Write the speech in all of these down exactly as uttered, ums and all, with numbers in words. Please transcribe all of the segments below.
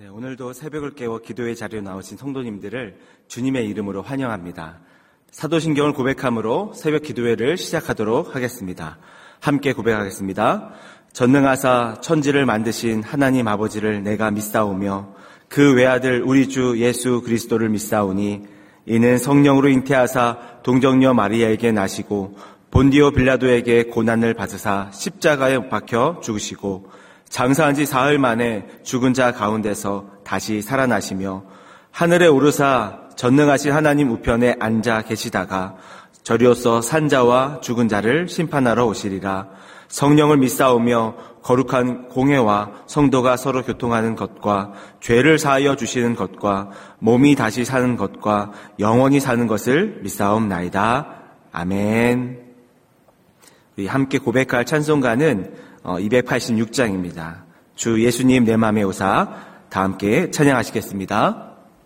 네, 오늘도 새벽을 깨워 기도의 자리에 나오신 성도님들을 주님의 이름으로 환영합니다. 사도신경을 고백함으로 새벽 기도회를 시작하도록 하겠습니다. 함께 고백하겠습니다. 전능하사 천지를 만드신 하나님 아버지를 내가 믿사오며 그 외아들 우리 주 예수 그리스도를 믿사오니 이는 성령으로 잉태하사 동정녀 마리아에게 나시고 본디오 빌라도에게 고난을 받으사 십자가에 못 박혀 죽으시고 장사한 지 사흘 만에 죽은 자 가운데서 다시 살아나시며 하늘에 오르사 전능하신 하나님 우편에 앉아 계시다가 저리로서 산자와 죽은 자를 심판하러 오시리라. 성령을 믿사오며 거룩한 공회와 성도가 서로 교통하는 것과 죄를 사하여 주시는 것과 몸이 다시 사는 것과 영원히 사는 것을 믿사옵나이다. 아멘. 우리 함께 고백할 찬송가는 이백팔십육 장입니다. 주 예수님 내 맘에 오사. 다 함께 찬양하시겠습니다.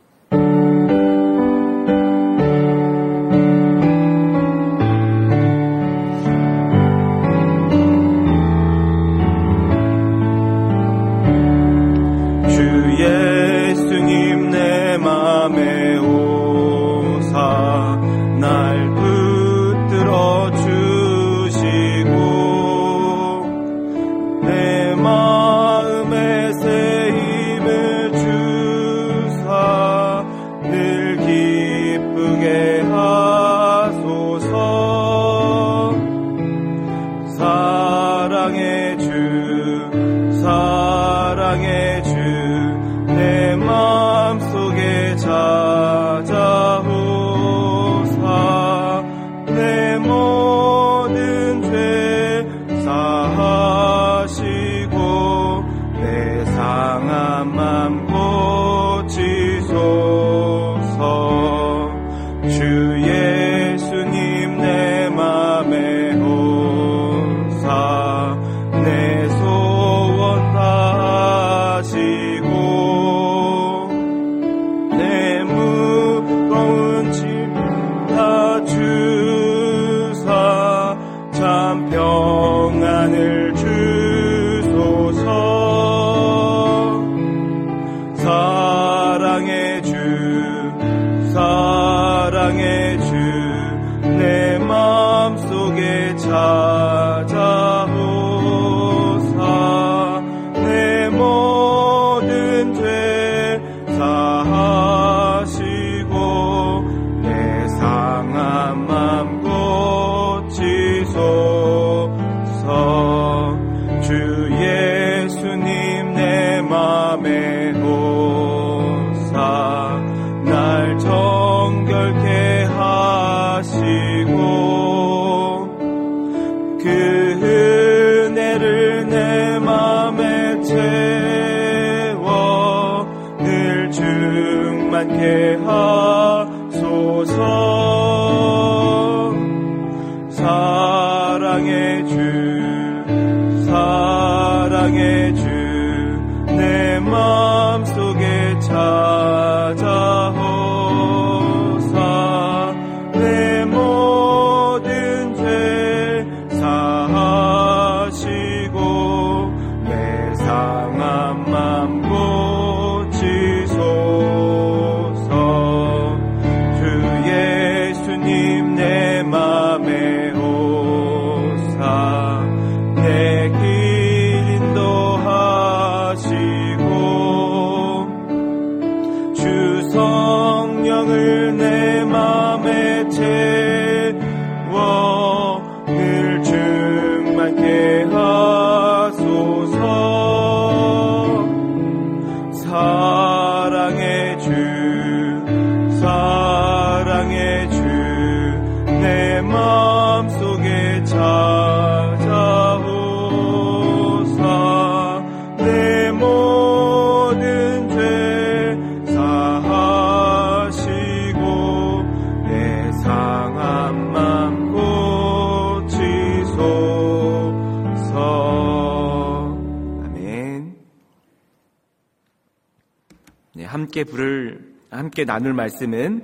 함께 부를, 함께 나눌 말씀은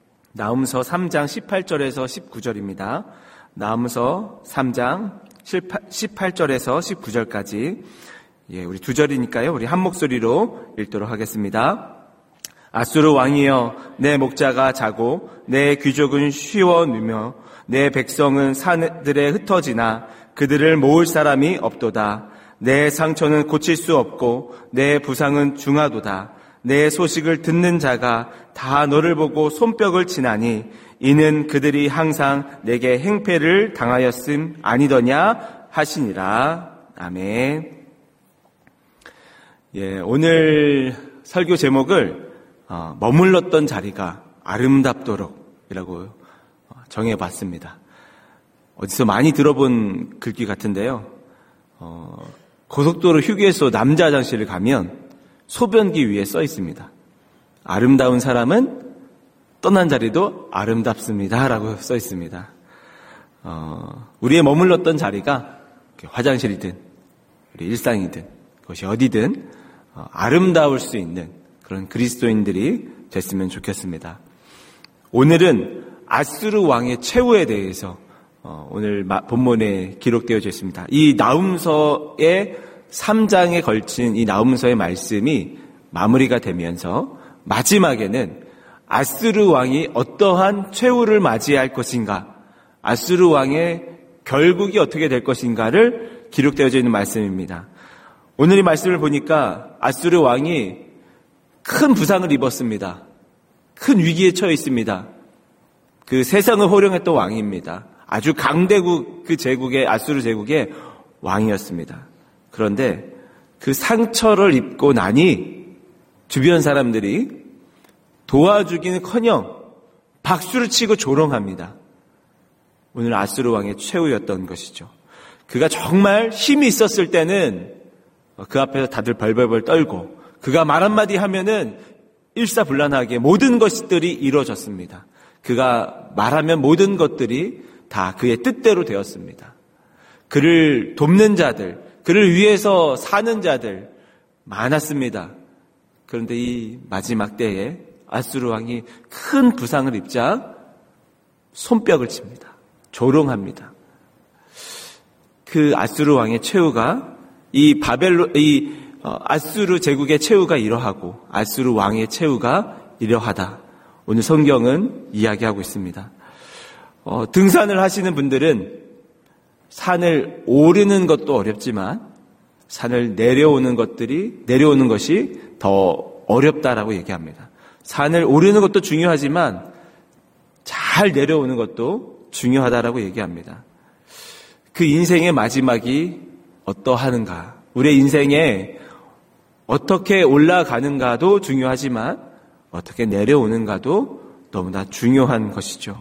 나훔서 삼 장 십팔 절에서 십구 절입니다. 나훔서 삼 장 십팔 절에서 십구 절까지 예, 우리 두 절이니까요. 우리 한 목소리로 읽도록 하겠습니다. 아수르 왕이여, 내 목자가 자고 내 귀족은 쉬워 누며 내 백성은 산들에 흩어지나 그들을 모을 사람이 없도다. 내 상처는 고칠 수 없고 내 부상은 중하도다. 내 소식을 듣는 자가 다 너를 보고 손뼉을 치나니 이는 그들이 항상 내게 행패를 당하였음 아니더냐 하시니라. 아멘. 예, 오늘 설교 제목을 어, 머물렀던 자리가 아름답도록이라고 정해봤습니다. 어디서 많이 들어본 글귀 같은데요. 어, 고속도로 휴게소 남자 화장실을 가면 소변기 위에 써 있습니다. 아름다운 사람은 떠난 자리도 아름답습니다 라고 써 있습니다. 어, 우리의 머물렀던 자리가 화장실이든 우리 일상이든 그것이 어디든 어, 아름다울 수 있는 그런 그리스도인들이 됐으면 좋겠습니다. 오늘은 아수르 왕의 최후에 대해서 어, 오늘 본문에 기록되어져 있습니다. 이 나훔서의 삼 장에 걸친 이 나훔서의 말씀이 마무리가 되면서 마지막에는 아수르 왕이 어떠한 최후를 맞이할 것인가, 아수르 왕의 결국이 어떻게 될 것인가를 기록되어져 있는 말씀입니다. 오늘 이 말씀을 보니까 아수르 왕이 큰 부상을 입었습니다. 큰 위기에 처해 있습니다. 그 세상을 호령했던 왕입니다. 아주 강대국 그 제국의 아수르 제국의 왕이었습니다. 그런데 그 상처를 입고 나니 주변 사람들이 도와주기는커녕 박수를 치고 조롱합니다. 오늘 아수르 왕의 최후였던 것이죠. 그가 정말 힘이 있었을 때는 그 앞에서 다들 벌벌벌 떨고 그가 말 한마디 하면은 일사불란하게 모든 것들이 이루어졌습니다. 그가 말하면 모든 것들이 다 그의 뜻대로 되었습니다. 그를 돕는 자들, 그를 위해서 사는 자들 많았습니다. 그런데 이 마지막 때에 아수르 왕이 큰 부상을 입자 손뼉을 칩니다. 조롱합니다. 그 아수르 왕의 최후가 이 바벨로 이 아수르 제국의 최후가 이러하고 아수르 왕의 최후가 이러하다. 오늘 성경은 이야기하고 있습니다. 어, 등산을 하시는 분들은 산을 오르는 것도 어렵지만 산을 내려오는 것들이 내려오는 것이 더 어렵다라고 얘기합니다. 산을 오르는 것도 중요하지만 잘 내려오는 것도 중요하다라고 얘기합니다. 그 인생의 마지막이 어떠하는가, 우리의 인생에 어떻게 올라가는가도 중요하지만 어떻게 내려오는가도 너무나 중요한 것이죠.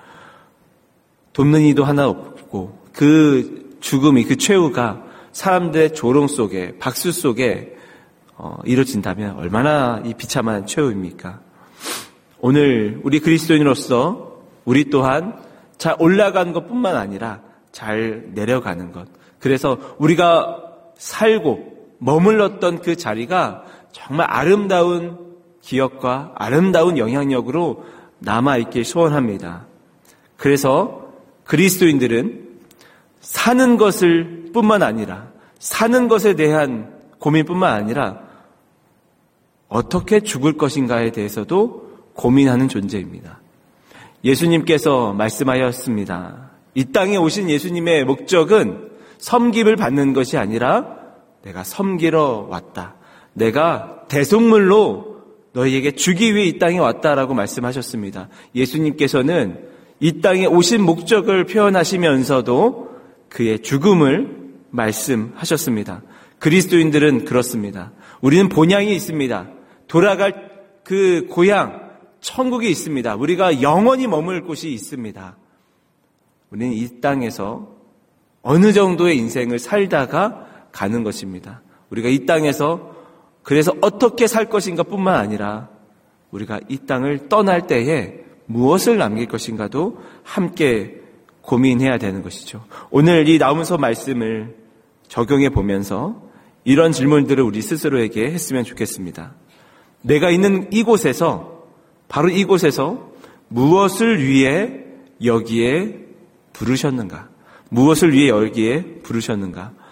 돕는 이도 하나 없고 그 죽음이, 그 최후가 사람들의 조롱 속에, 박수 속에 어, 이루어진다면 얼마나 이 비참한 최후입니까? 오늘 우리 그리스도인으로서 우리 또한 잘 올라가는 것뿐만 아니라 잘 내려가는 것, 그래서 우리가 살고 머물렀던 그 자리가 정말 아름다운 기억과 아름다운 영향력으로 남아있길 소원합니다. 그래서 그리스도인들은 사는 것을 뿐만 아니라, 사는 것에 대한 고민뿐만 아니라 어떻게 죽을 것인가에 대해서도 고민하는 존재입니다. 예수님께서 말씀하였습니다. 이 땅에 오신 예수님의 목적은 섬김을 받는 것이 아니라 내가 섬기러 왔다. 내가 대속물로 너희에게 주기 위해 이 땅에 왔다라고 말씀하셨습니다. 예수님께서는 이 땅에 오신 목적을 표현하시면서도 그의 죽음을 말씀하셨습니다. 그리스도인들은 그렇습니다. 우리는 본향이 있습니다. 돌아갈 그 고향, 천국이 있습니다. 우리가 영원히 머물 곳이 있습니다. 우리는 이 땅에서 어느 정도의 인생을 살다가 가는 것입니다. 우리가 이 땅에서 그래서 어떻게 살 것인가 뿐만 아니라 우리가 이 땅을 떠날 때에 무엇을 남길 것인가도 함께 고민해야 되는 것이죠. 오늘 이 나훔서 말씀을 적용해 보면서 이런 질문들을 우리 스스로에게 했으면 좋겠습니다. 내가 있는 이곳에서, 바로 이곳에서 무엇을 위해 여기에 부르셨는가? 무엇을 위해 여기에 부르셨는가?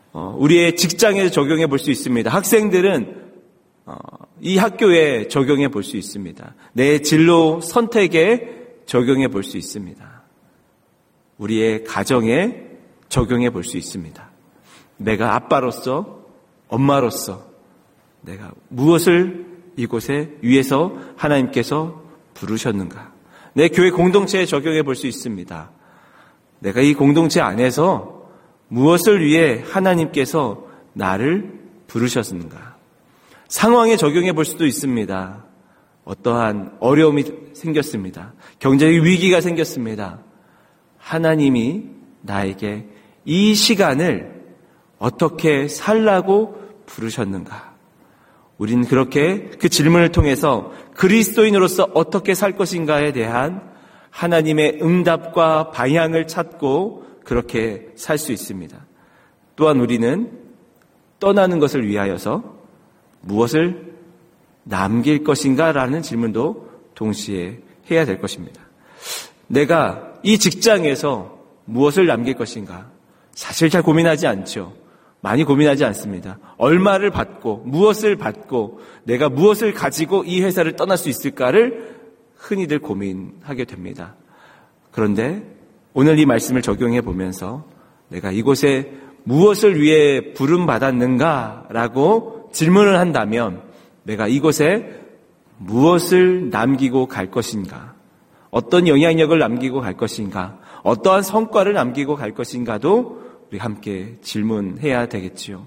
어, 우리의 직장에서 적용해 볼 수 있습니다. 학생들은 어, 이 학교에 적용해 볼 수 있습니다. 내 진로 선택에 적용해 볼 수 있습니다. 우리의 가정에 적용해 볼 수 있습니다. 내가 아빠로서, 엄마로서 내가 무엇을 이곳에 위해서 하나님께서 부르셨는가? 내 교회 공동체에 적용해 볼 수 있습니다. 내가 이 공동체 안에서 무엇을 위해 하나님께서 나를 부르셨는가? 상황에 적용해 볼 수도 있습니다. 어떠한 어려움이 생겼습니다. 경제적 위기가 생겼습니다. 하나님이 나에게 이 시간을 어떻게 살라고 부르셨는가? 우린 그렇게 그 질문을 통해서 그리스도인으로서 어떻게 살 것인가에 대한 하나님의 응답과 방향을 찾고 그렇게 살 수 있습니다. 또한 우리는 떠나는 것을 위하여서 무엇을 남길 것인가 라는 질문도 동시에 해야 될 것입니다. 내가 이 직장에서 무엇을 남길 것인가? 사실 잘 고민하지 않죠. 많이 고민하지 않습니다. 얼마를 받고 무엇을 받고 내가 무엇을 가지고 이 회사를 떠날 수 있을까를 흔히들 고민하게 됩니다. 그런데 오늘 이 말씀을 적용해 보면서 내가 이곳에 무엇을 위해 부름받았는가라고 질문을 한다면 내가 이곳에 무엇을 남기고 갈 것인가? 어떤 영향력을 남기고 갈 것인가? 어떠한 성과를 남기고 갈 것인가도 우리 함께 질문해야 되겠지요.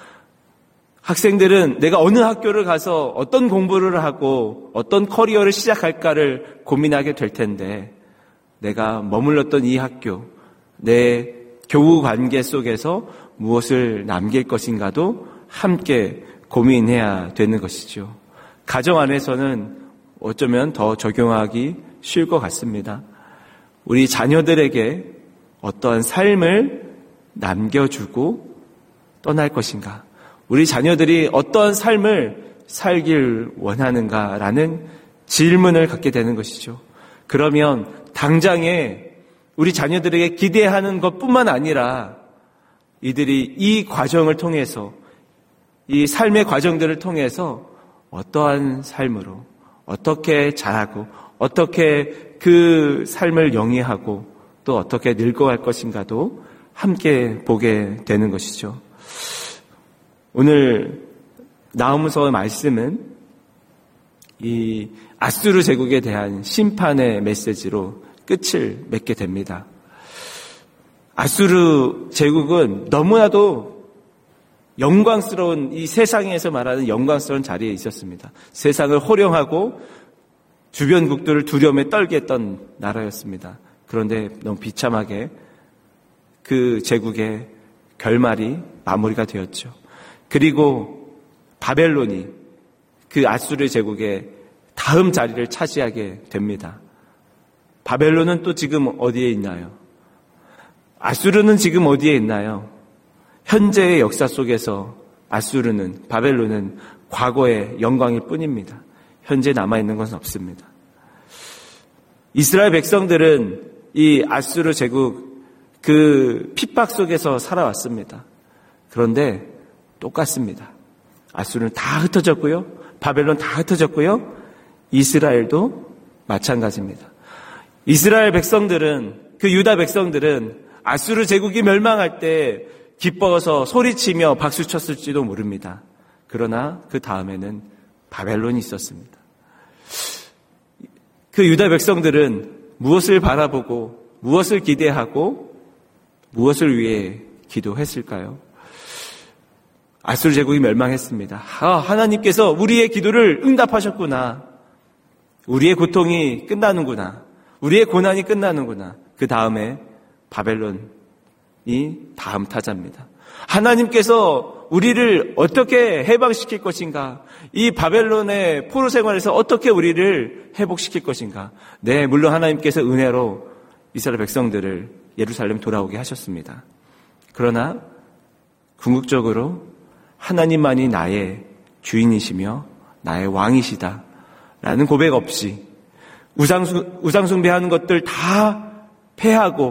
학생들은 내가 어느 학교를 가서 어떤 공부를 하고 어떤 커리어를 시작할까를 고민하게 될 텐데 내가 머물렀던 이 학교, 내 교우 관계 속에서 무엇을 남길 것인가도 함께 고민해야 되는 것이죠. 가정 안에서는 어쩌면 더 적용하기 쉬울 것 같습니다. 우리 자녀들에게 어떠한 삶을 남겨주고 떠날 것인가? 우리 자녀들이 어떠한 삶을 살길 원하는가라는 질문을 갖게 되는 것이죠. 그러면 당장에 우리 자녀들에게 기대하는 것뿐만 아니라 이들이 이 과정을 통해서 이 삶의 과정들을 통해서 어떠한 삶으로 어떻게 자라고 어떻게 그 삶을 영위하고 또 어떻게 늙어갈 것인가도 함께 보게 되는 것이죠. 오늘 나훔서 말씀은 이 아수르 제국에 대한 심판의 메시지로 끝을 맺게 됩니다. 아수르 제국은 너무나도 영광스러운 이 세상에서 말하는 영광스러운 자리에 있었습니다. 세상을 호령하고 주변국들을 두려움에 떨게 했던 나라였습니다. 그런데 너무 비참하게 그 제국의 결말이 마무리가 되었죠. 그리고 바벨론이 그 아수르 제국의 다음 자리를 차지하게 됩니다. 바벨론은 또 지금 어디에 있나요? 아수르는 지금 어디에 있나요? 현재의 역사 속에서 아수르는, 바벨론은 과거의 영광일 뿐입니다. 현재 남아있는 것은 없습니다. 이스라엘 백성들은 이 아수르 제국 그 핍박 속에서 살아왔습니다. 그런데 똑같습니다. 아수르는 다 흩어졌고요. 바벨론 다 흩어졌고요. 이스라엘도 마찬가지입니다. 이스라엘 백성들은, 그 유다 백성들은 아수르 제국이 멸망할 때 기뻐서 소리치며 박수쳤을지도 모릅니다. 그러나 그 다음에는 바벨론이 있었습니다. 그 유다 백성들은 무엇을 바라보고 무엇을 기대하고 무엇을 위해 기도했을까요? 아수르 제국이 멸망했습니다. 아, 하나님께서 우리의 기도를 응답하셨구나. 우리의 고통이 끝나는구나. 우리의 고난이 끝나는구나. 그 다음에 바벨론이 다음 타자입니다. 하나님께서 우리를 어떻게 해방시킬 것인가? 이 바벨론의 포로 생활에서 어떻게 우리를 회복시킬 것인가? 네, 물론 하나님께서 은혜로 이스라엘 백성들을 예루살렘 돌아오게 하셨습니다. 그러나 궁극적으로 하나님만이 나의 주인이시며 나의 왕이시다 라는 고백 없이 우상숭, 우상숭배하는 것들 다 패하고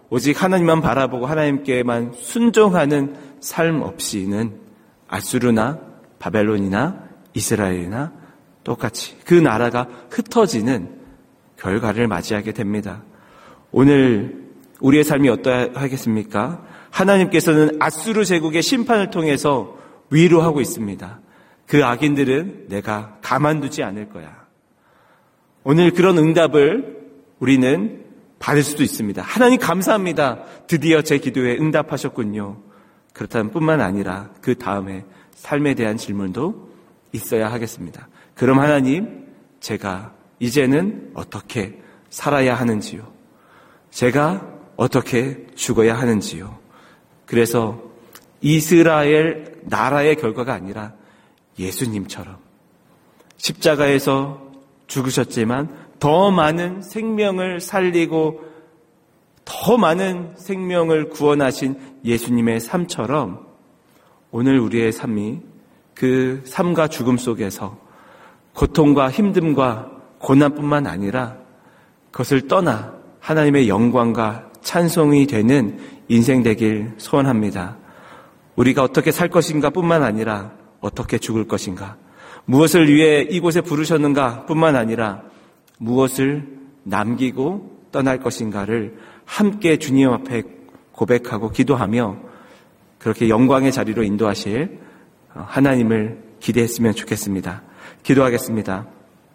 오직 하나님만 바라보고 하나님께만 순종하는 삶 없이는 아수르나 바벨론이나 이스라엘이나 똑같이 그 나라가 흩어지는 결과를 맞이하게 됩니다. 오늘 우리의 삶이 어떠하겠습니까? 하나님께서는 아수르 제국의 심판을 통해서 위로하고 있습니다. 그 악인들은 내가 가만두지 않을 거야. 오늘 그런 응답을 우리는 받을 수도 있습니다. 하나님 감사합니다. 드디어 제 기도에 응답하셨군요. 그렇다면 뿐만 아니라 그 다음에 삶에 대한 질문도 있어야 하겠습니다. 그럼 하나님, 제가 이제는 어떻게 살아야 하는지요? 제가 어떻게 죽어야 하는지요? 그래서 이스라엘 나라의 결과가 아니라 예수님처럼 십자가에서 죽으셨지만 더 많은 생명을 살리고 더 많은 생명을 구원하신 예수님의 삶처럼 오늘 우리의 삶이 그 삶과 죽음 속에서 고통과 힘듦과 고난뿐만 아니라 그것을 떠나 하나님의 영광과 찬송이 되는 인생 되길 소원합니다. 우리가 어떻게 살 것인가 뿐만 아니라 어떻게 죽을 것인가, 무엇을 위해 이곳에 부르셨는가 뿐만 아니라 무엇을 남기고 떠날 것인가를 함께 주님 앞에 고백하고 기도하며 그렇게 영광의 자리로 인도하실 하나님을 기대했으면 좋겠습니다. 기도하겠습니다.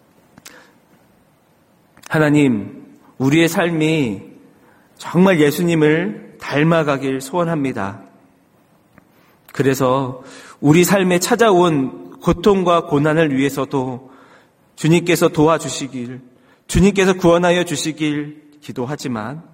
하나님, 우리의 삶이 정말 예수님을 닮아가길 소원합니다. 그래서 우리 삶에 찾아온 고통과 고난을 위해서도 주님께서 도와주시길, 주님께서 구원하여 주시길 기도하지만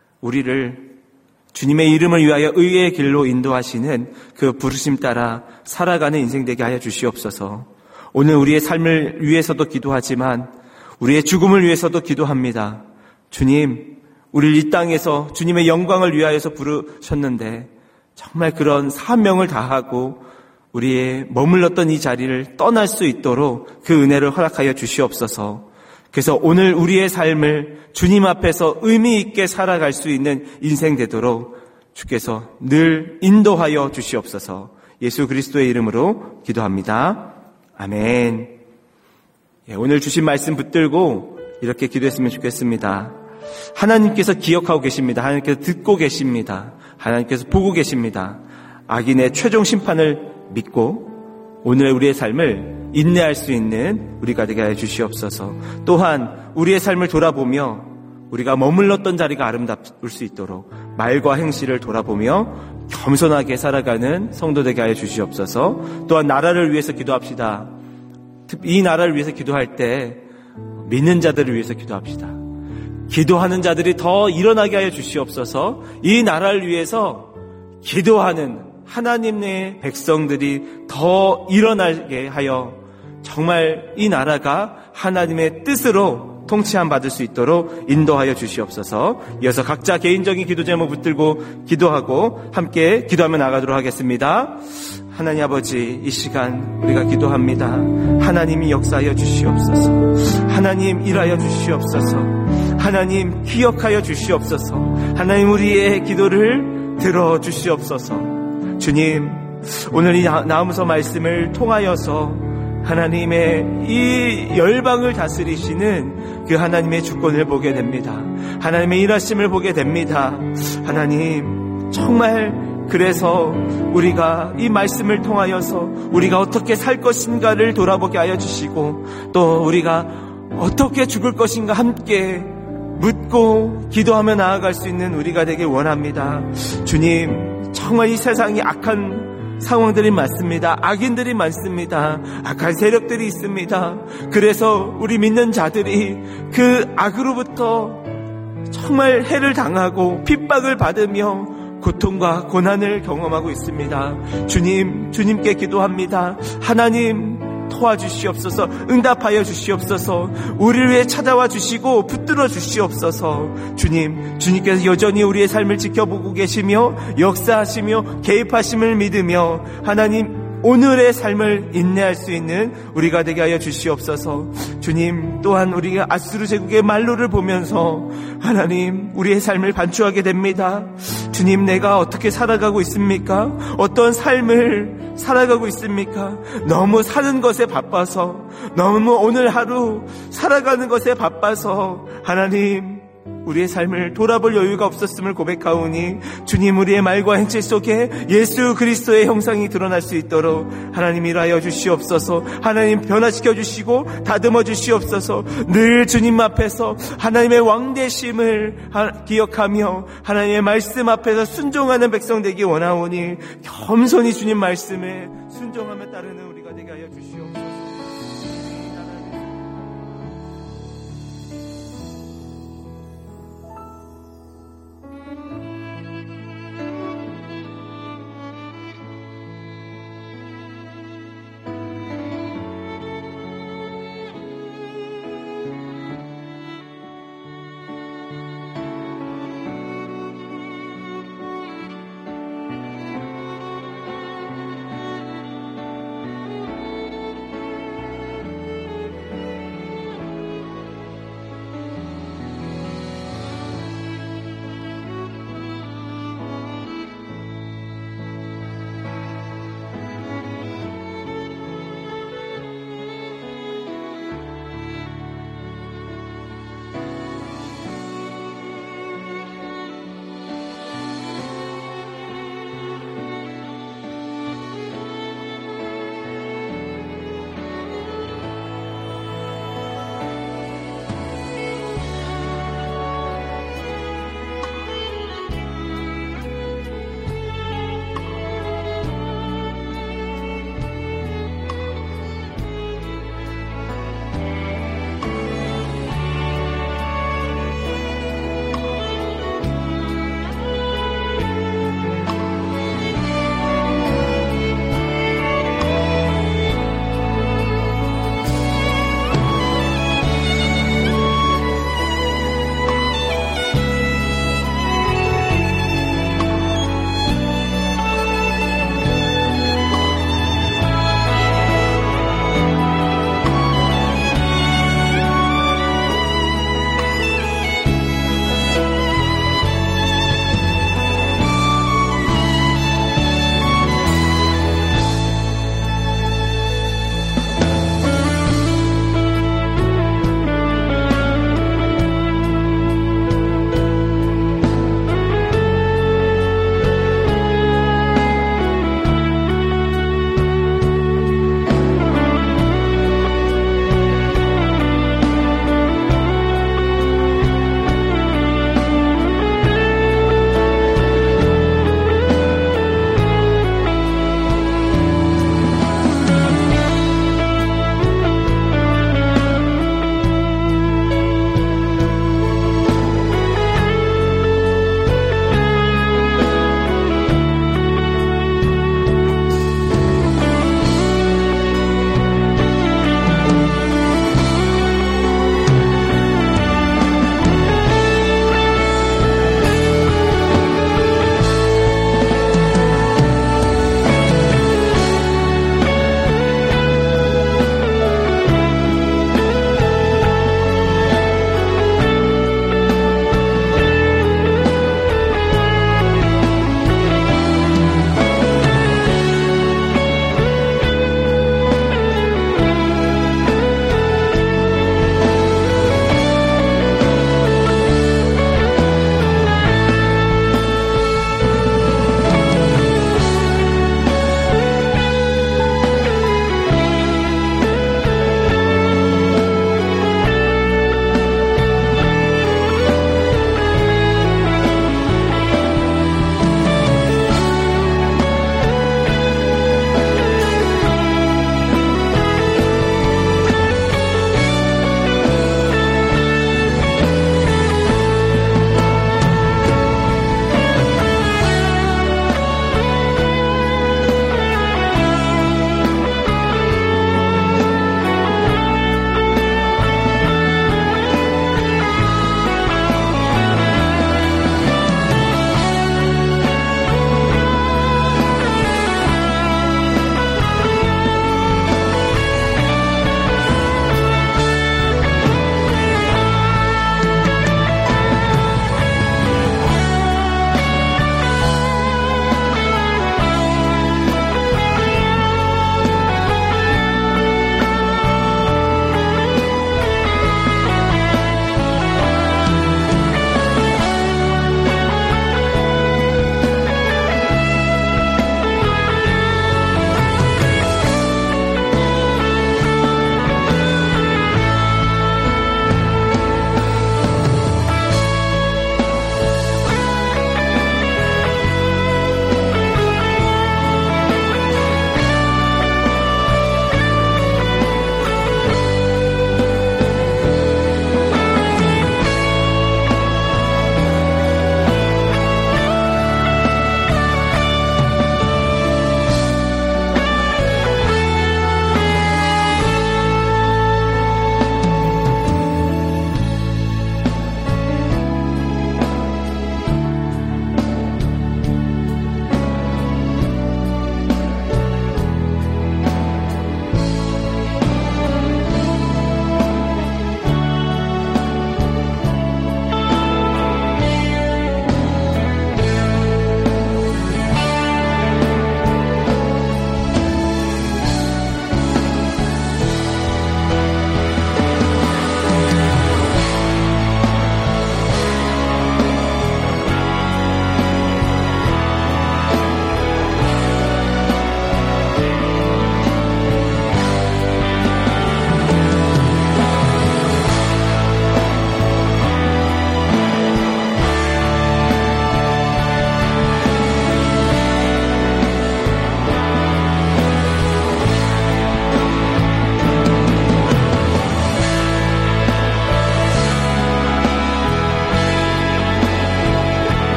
우리를 주님의 이름을 위하여 의의 길로 인도하시는 그 부르심 따라 살아가는 인생 되게 하여 주시옵소서. 오늘 우리의 삶을 위해서도 기도하지만 우리의 죽음을 위해서도 기도합니다. 주님, 우리를 이 땅에서 주님의 영광을 위하여서 부르셨는데 정말 그런 사명을 다하고 우리의 머물렀던 이 자리를 떠날 수 있도록 그 은혜를 허락하여 주시옵소서. 그래서 오늘 우리의 삶을 주님 앞에서 의미 있게 살아갈 수 있는 인생 되도록 주께서 늘 인도하여 주시옵소서. 예수 그리스도의 이름으로 기도합니다. 아멘. 예, 오늘 주신 말씀 붙들고 이렇게 기도했으면 좋겠습니다. 하나님께서 기억하고 계십니다. 하나님께서 듣고 계십니다. 하나님께서 보고 계십니다. 악인의 최종 심판을 믿고 오늘 우리의 삶을 인내할 수 있는 우리가 되게 해 주시옵소서. 또한 우리의 삶을 돌아보며 우리가 머물렀던 자리가 아름다울 수 있도록 말과 행실을 돌아보며 겸손하게 살아가는 성도 되게 하여 주시옵소서. 또한 나라를 위해서 기도합시다. 이 나라를 위해서 기도할 때 믿는 자들을 위해서 기도합시다. 기도하는 자들이 더 일어나게 하여 주시옵소서. 이 나라를 위해서 기도하는 하나님의 백성들이 더 일어나게 하여 정말 이 나라가 하나님의 뜻으로 통치함 받을 수 있도록 인도하여 주시옵소서. 이어서 각자 개인적인 기도 제목 붙들고 기도하고 함께 기도하며 나가도록 하겠습니다. 하나님 아버지, 이 시간 우리가 기도합니다. 하나님이 역사하여 주시옵소서. 하나님 일하여 주시옵소서. 하나님 기억하여 주시옵소서. 하나님 우리의 기도를 들어주시옵소서. 주님, 오늘 이 나무서 말씀을 통하여서 하나님의 이 열방을 다스리시는 그 하나님의 주권을 보게 됩니다. 하나님의 일하심을 보게 됩니다. 하나님, 정말 그래서 우리가 이 말씀을 통하여서 우리가 어떻게 살 것인가를 돌아보게 하여 주시고 또 우리가 어떻게 죽을 것인가 함께 묻고 기도하며 나아갈 수 있는 우리가 되길 원합니다. 주님, 정말 이 세상이 악한 상황들이 많습니다. 악인들이 많습니다. 악한 세력들이 있습니다. 그래서 우리 믿는 자들이 그 악으로부터 정말 해를 당하고 핍박을 받으며 고통과 고난을 경험하고 있습니다. 주님, 주님께 기도합니다. 하나님 도와주시옵소서. 응답하여 주시옵소서. 우리를 위해 찾아와 주시고 붙들어 주시옵소서. 주님, 주님께서 여전히 우리의 삶을 지켜보고 계시며 역사하시며 개입하심을 믿으며 하나님 오늘의 삶을 인내할 수 있는 우리가 되게 하여 주시옵소서. 주님, 또한 우리가 아수르 제국의 말로를 보면서 하나님, 우리의 삶을 반추하게 됩니다. 주님, 내가 어떻게 살아가고 있습니까? 어떤 삶을 살아가고 있습니까? 너무 사는 것에 바빠서, 너무 오늘 하루 살아가는 것에 바빠서 하나님, 우리의 삶을 돌아볼 여유가 없었음을 고백하오니 주님, 우리의 말과 행실 속에 예수 그리스도의 형상이 드러날 수 있도록 하나님 일하여 주시옵소서. 하나님 변화시켜 주시고 다듬어 주시옵소서. 늘 주님 앞에서 하나님의 왕되심을 기억하며 하나님의 말씀 앞에서 순종하는 백성 되기 원하오니 겸손히 주님 말씀에 순종하며 따르는 우리가 되게 하여 주시옵소서.